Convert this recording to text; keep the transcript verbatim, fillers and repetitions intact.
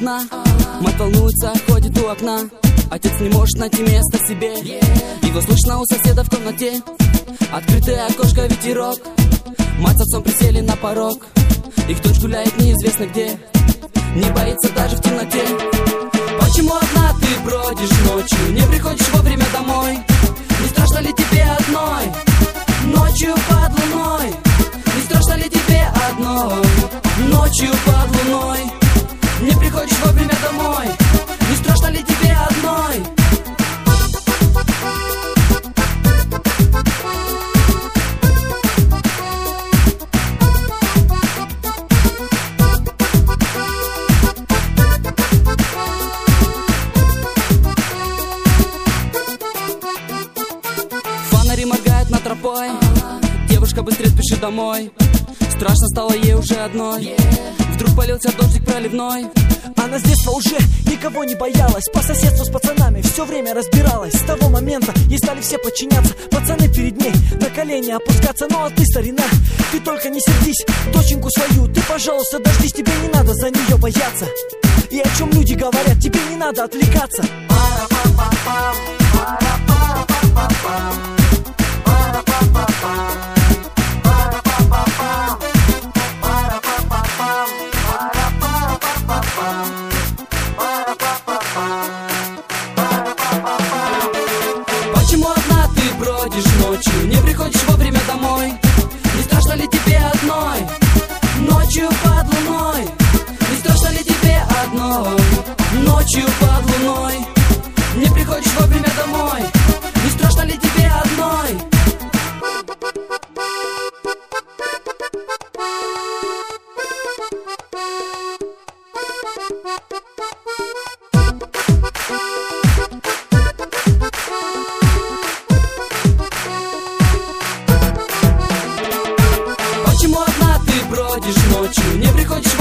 одна? Мать волнуется, ходит у окна. Отец не может найти место себе. Его слышно у соседа в комнате. Открытое окошко, ветерок. Мать с отцом присели на порог. Их дочь гуляет неизвестно где. Не боится даже в темноте. Почему одна ты бродишь ночью? Не приходишь вовремя домой? Не страшно ли тебе одной? Ночью под луной. Не страшно ли тебе одной? Ночью под луной. Не приходишь вовремя домой? Не страшно ли тебе одной? Фонари моргают над тропой. Девушка быстрее спешит домой. Страшно стало ей уже одной. Вдруг полился дождик проливной. Она с детства уже никого не боялась. По соседству с пацанами все время разбиралась. С того момента ей стали все подчиняться. Пацаны перед ней на колени опускаться. Ну а ты, старина, ты только не сердись. Доченьку свою ты, пожалуйста, дождись. Тебе не надо за нее бояться. И о чем люди говорят, тебе не надо отвлекаться. Почему одна ты бродишь ночью? Не приходишь вовремя домой? Не страшно ли тебе одной? Ночью под луной. Не страшно ли тебе одной? Ночью под луной. Не приходишь вовремя домой? Не страшно ли тебе одной? Почему одна ты бродишь ночью? Не приходишь